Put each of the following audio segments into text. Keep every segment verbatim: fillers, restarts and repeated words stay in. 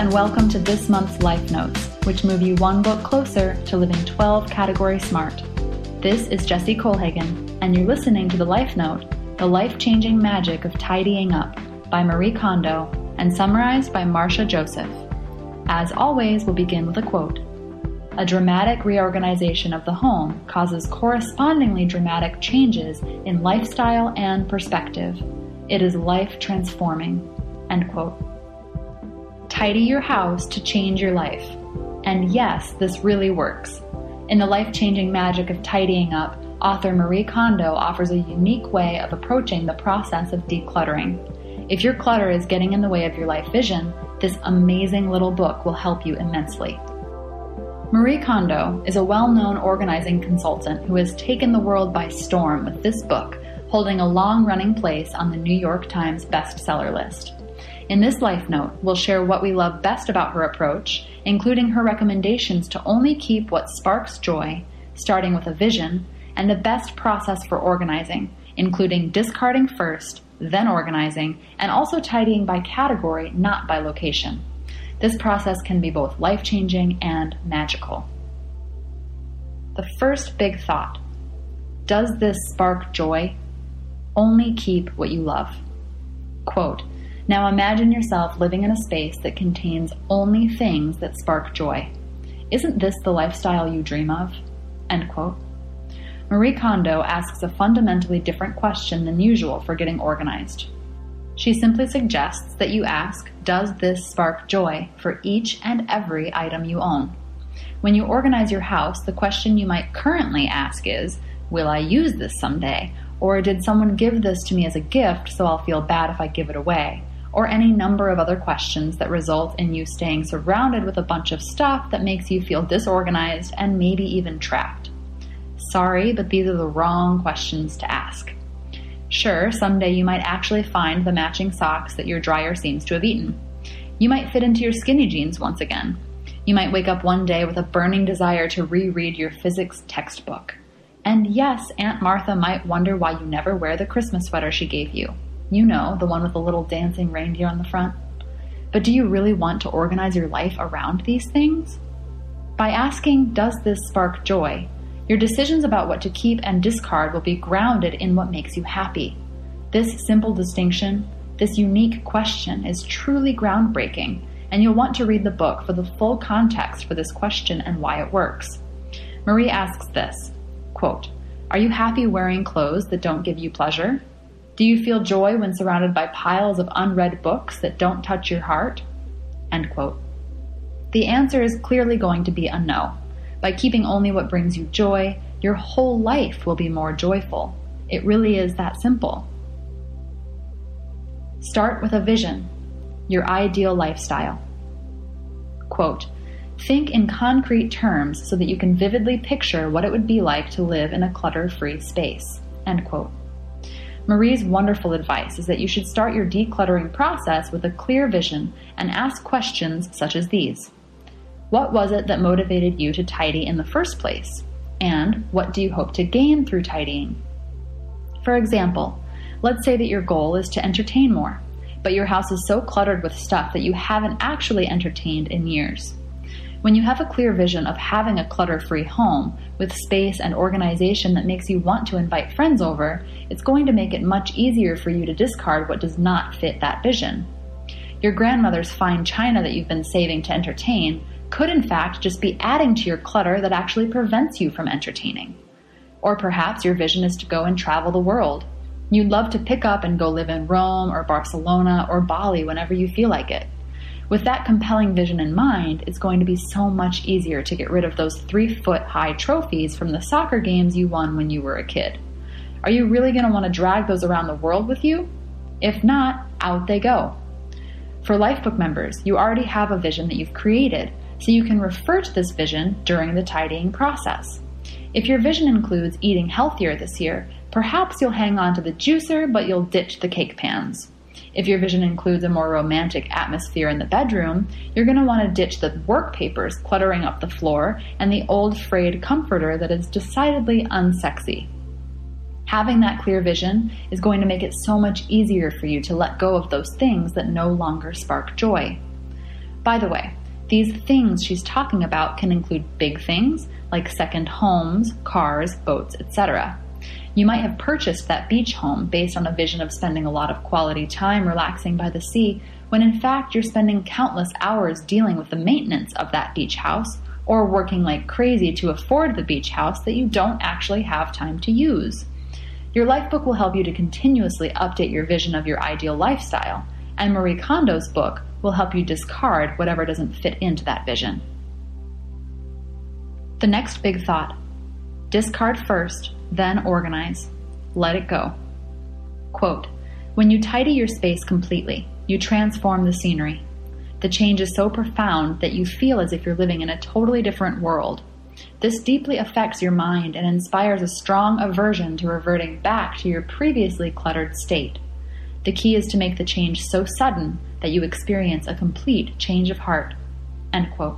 and welcome to this month's Life Notes, which move you one book closer to living twelve category smart. This is Jessie Kohlhagen, and you're listening to the Life Note, The Life-Changing Magic of Tidying Up by Marie Kondo, and summarized by Marcia Joseph. As always, we'll begin with a quote. A dramatic reorganization of the home causes correspondingly dramatic changes in lifestyle and perspective. It is life-transforming. End quote. Tidy your house to change your life. And yes, this really works. In The Life-Changing Magic of Tidying Up, author Marie Kondo offers a unique way of approaching the process of decluttering. If your clutter is getting in the way of your life vision, this amazing little book will help you immensely. Marie Kondo is a well-known organizing consultant who has taken the world by storm with this book, holding a long-running place on the New York Times bestseller list. In this Life Note, we'll share what we love best about her approach, including her recommendations to only keep what sparks joy, starting with a vision, and the best process for organizing, including discarding first, then organizing, and also tidying by category, not by location. This process can be both life-changing and magical. The first big thought: does this spark joy? Only keep what you love. Quote, now imagine yourself living in a space that contains only things that spark joy. Isn't this the lifestyle you dream of? End quote. Marie Kondo asks a fundamentally different question than usual for getting organized. She simply suggests that you ask, does this spark joy, for each and every item you own? When you organize your house, the question you might currently ask is, will I use this someday? Or did someone give this to me as a gift so I'll feel bad if I give it away? Or any number of other questions that result in you staying surrounded with a bunch of stuff that makes you feel disorganized and maybe even trapped. Sorry, but these are the wrong questions to ask. Sure, someday you might actually find the matching socks that your dryer seems to have eaten. You might fit into your skinny jeans once again. You might wake up one day with a burning desire to reread your physics textbook. And yes, Aunt Martha might wonder why you never wear the Christmas sweater she gave you. You know, the one with the little dancing reindeer on the front. But do you really want to organize your life around these things? By asking, does this spark joy, your decisions about what to keep and discard will be grounded in what makes you happy. This simple distinction, this unique question is truly groundbreaking, and you'll want to read the book for the full context for this question and why it works. Marie asks this, quote, are you happy wearing clothes that don't give you pleasure? Do you feel joy when surrounded by piles of unread books that don't touch your heart? End quote. The answer is clearly going to be a no. By keeping only what brings you joy, your whole life will be more joyful. It really is that simple. Start with a vision, your ideal lifestyle. Quote, think in concrete terms so that you can vividly picture what it would be like to live in a clutter-free space. End quote. Marie's wonderful advice is that you should start your decluttering process with a clear vision and ask questions such as these. What was it that motivated you to tidy in the first place? And what do you hope to gain through tidying? For example, let's say that your goal is to entertain more, but your house is so cluttered with stuff that you haven't actually entertained in years. When you have a clear vision of having a clutter-free home with space and organization that makes you want to invite friends over, it's going to make it much easier for you to discard what does not fit that vision. Your grandmother's fine china that you've been saving to entertain could in fact just be adding to your clutter that actually prevents you from entertaining. Or perhaps your vision is to go and travel the world. You'd love to pick up and go live in Rome or Barcelona or Bali whenever you feel like it. With that compelling vision in mind, it's going to be so much easier to get rid of those three-foot-high trophies from the soccer games you won when you were a kid. Are you really going to want to drag those around the world with you? If not, out they go. For Lifebook members, you already have a vision that you've created, so you can refer to this vision during the tidying process. If your vision includes eating healthier this year, perhaps you'll hang on to the juicer, but you'll ditch the cake pans. If your vision includes a more romantic atmosphere in the bedroom, you're going to want to ditch the work papers cluttering up the floor and the old frayed comforter that is decidedly unsexy. Having that clear vision is going to make it so much easier for you to let go of those things that no longer spark joy. By the way, these things she's talking about can include big things like second homes, cars, boats, et cetera. You might have purchased that beach home based on a vision of spending a lot of quality time relaxing by the sea, when in fact you're spending countless hours dealing with the maintenance of that beach house, or working like crazy to afford the beach house that you don't actually have time to use. Your life book will help you to continuously update your vision of your ideal lifestyle, and Marie Kondo's book will help you discard whatever doesn't fit into that vision. The next big thought: discard first, then organize. Let it go. Quote, "When you tidy your space completely, you transform the scenery. The change is so profound that you feel as if you're living in a totally different world. This deeply affects your mind and inspires a strong aversion to reverting back to your previously cluttered state. The key is to make the change so sudden that you experience a complete change of heart." End quote.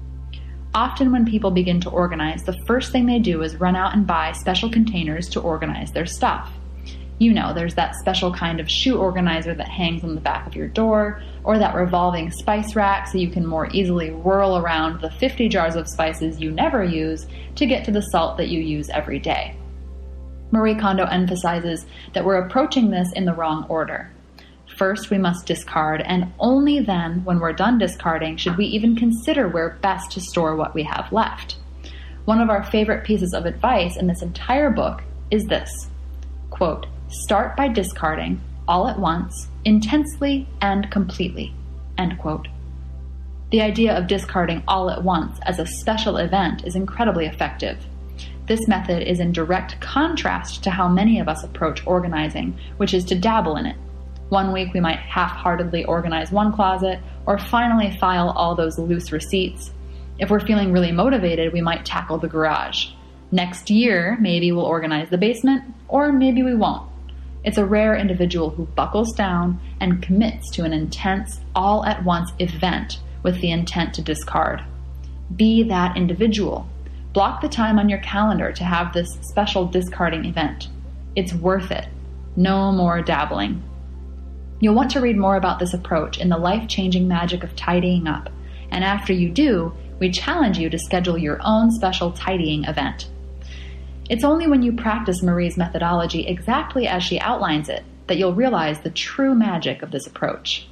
Often when people begin to organize, the first thing they do is run out and buy special containers to organize their stuff. You know, there's that special kind of shoe organizer that hangs on the back of your door, or that revolving spice rack so you can more easily whirl around the fifty jars of spices you never use to get to the salt that you use every day. Marie Kondo emphasizes that we're approaching this in the wrong order. First, we must discard, and only then, when we're done discarding, should we even consider where best to store what we have left. One of our favorite pieces of advice in this entire book is this, quote, "Start by discarding, all at once, intensely and completely," end quote. The idea of discarding all at once as a special event is incredibly effective. This method is in direct contrast to how many of us approach organizing, which is to dabble in it. One week we might half-heartedly organize one closet, or finally file all those loose receipts. If we're feeling really motivated, we might tackle the garage. Next year, maybe we'll organize the basement, or maybe we won't. It's a rare individual who buckles down and commits to an intense, all-at-once event with the intent to discard. Be that individual. Block the time on your calendar to have this special discarding event. It's worth it. No more dabbling. You'll want to read more about this approach in The Life-Changing Magic of Tidying Up, and after you do, we challenge you to schedule your own special tidying event. It's only when you practice Marie's methodology exactly as she outlines it that you'll realize the true magic of this approach.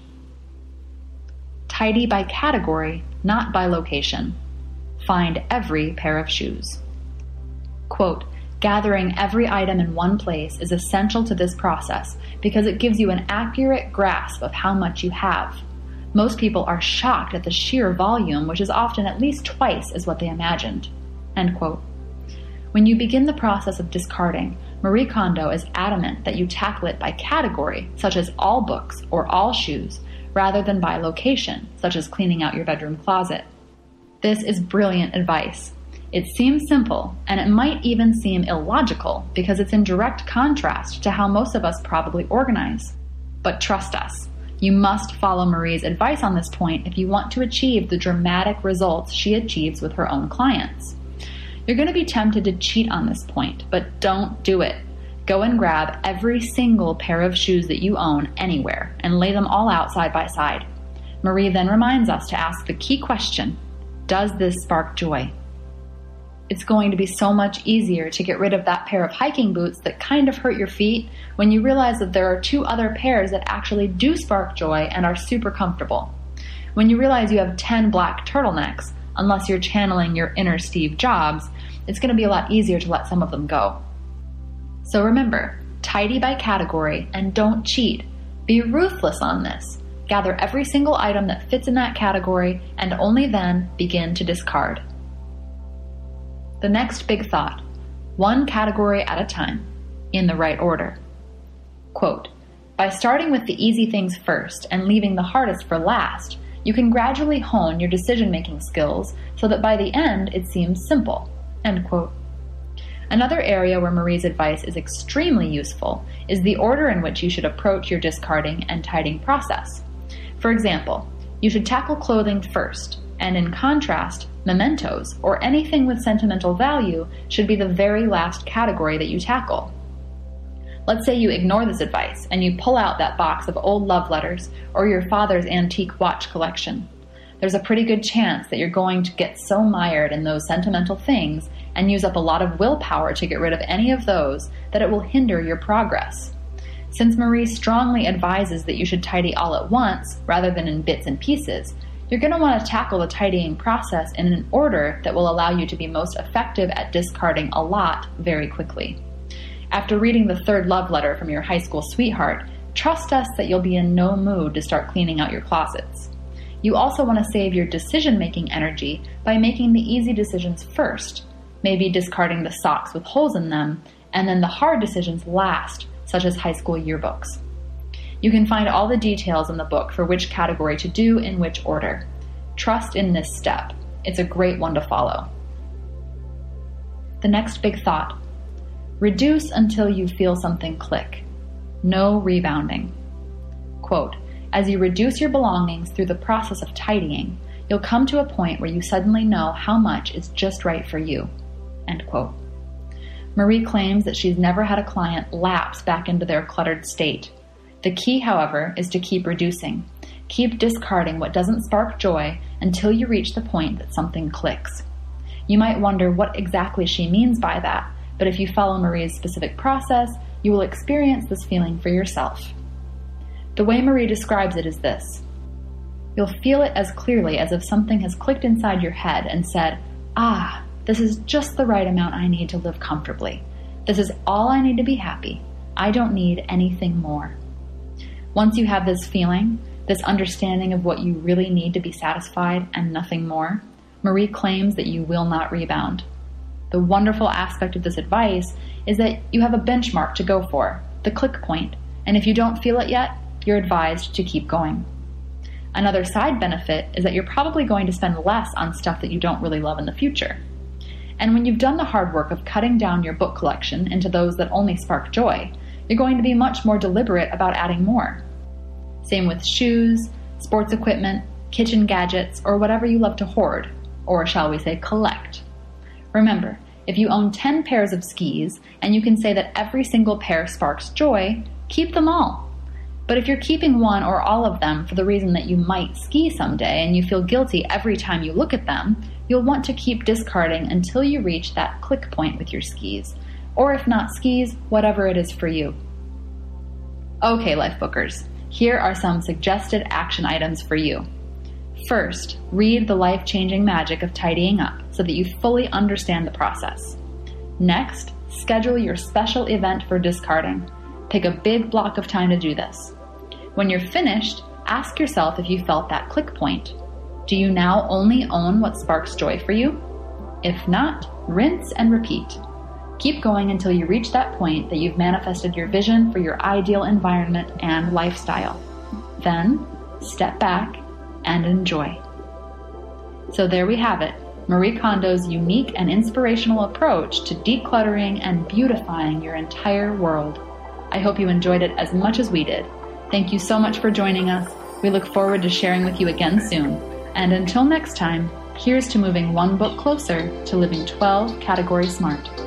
Tidy by category, not by location. Find every pair of shoes. Quote, "Gathering every item in one place is essential to this process because it gives you an accurate grasp of how much you have. Most people are shocked at the sheer volume, which is often at least twice as what they imagined." End quote. When you begin the process of discarding, Marie Kondo is adamant that you tackle it by category, such as all books or all shoes, rather than by location, such as cleaning out your bedroom closet. This is brilliant advice. It seems simple, and it might even seem illogical because it's in direct contrast to how most of us probably organize. But trust us, you must follow Marie's advice on this point if you want to achieve the dramatic results she achieves with her own clients. You're going to be tempted to cheat on this point, but don't do it. Go and grab every single pair of shoes that you own anywhere and lay them all out side by side. Marie then reminds us to ask the key question, does this spark joy? It's going to be so much easier to get rid of that pair of hiking boots that kind of hurt your feet when you realize that there are two other pairs that actually do spark joy and are super comfortable. When you realize you have ten black turtlenecks, unless you're channeling your inner Steve Jobs, it's going to be a lot easier to let some of them go. So remember, tidy by category and don't cheat. Be ruthless on this. Gather every single item that fits in that category and only then begin to discard. The next big thought, one category at a time, in the right order. Quote, "By starting with the easy things first and leaving the hardest for last, you can gradually hone your decision-making skills so that by the end it seems simple." End quote. Another area where Marie's advice is extremely useful is the order in which you should approach your discarding and tidying process. For example, you should tackle clothing first, and in contrast, mementos, or anything with sentimental value, should be the very last category that you tackle. Let's say you ignore this advice and you pull out that box of old love letters or your father's antique watch collection. there's a pretty good chance that you're going to get so mired in those sentimental things and use up a lot of willpower to get rid of any of those that it will hinder your progress. Since Marie strongly advises that you should tidy all at once rather than in bits and pieces, you're going to want to tackle the tidying process in an order that will allow you to be most effective at discarding a lot very quickly. After reading the third love letter from your high school sweetheart, trust us that you'll be in no mood to start cleaning out your closets. You also want to save your decision-making energy by making the easy decisions first, maybe discarding the socks with holes in them, and then the hard decisions last, such as high school yearbooks. You can find all the details in the book for which category to do in which order. Trust in this step. It's a great one to follow. The next big thought. Reduce until you feel something click. No rebounding. Quote, as you reduce your belongings through the process of tidying, you'll come to a point where you suddenly know how much is just right for you. End quote. Marie claims that she's never had a client lapse back into their cluttered state. The key, however, is to keep reducing. Keep discarding what doesn't spark joy until you reach the point that something clicks. You might wonder what exactly she means by that, but if you follow Marie's specific process, you will experience this feeling for yourself. The way Marie describes it is this. You'll feel it as clearly as if something has clicked inside your head and said, ah, this is just the right amount I need to live comfortably. This is all I need to be happy. I don't need anything more. Once you have this feeling, this understanding of what you really need to be satisfied and nothing more, Marie claims that you will not rebound. The wonderful aspect of this advice is that you have a benchmark to go for, the click point, and if you don't feel it yet, you're advised to keep going. Another side benefit is that you're probably going to spend less on stuff that you don't really love in the future. And when you've done the hard work of cutting down your book collection into those that only spark joy, you're going to be much more deliberate about adding more. Same with shoes, sports equipment, kitchen gadgets, or whatever you love to hoard, or shall we say collect. Remember, if you own ten pairs of skis and you can say that every single pair sparks joy, keep them all. But if you're keeping one or all of them for the reason that you might ski someday and you feel guilty every time you look at them, you'll want to keep discarding until you reach that click point with your skis. Or if not skis, whatever it is for you. Okay, Life Bookers, here are some suggested action items for you. First, read The Life-Changing Magic of Tidying Up so that you fully understand the process. Next, schedule your special event for discarding. Pick a big block of time to do this. When you're finished, ask yourself if you felt that click point. Do you now only own what sparks joy for you? If not, rinse and repeat. Keep going until you reach that point that you've manifested your vision for your ideal environment and lifestyle. Then, step back and enjoy. So there we have it, Marie Kondo's unique and inspirational approach to decluttering and beautifying your entire world. I hope you enjoyed it as much as we did. Thank you so much for joining us. We look forward to sharing with you again soon. And until next time, here's to moving one book closer to living twelve category smart.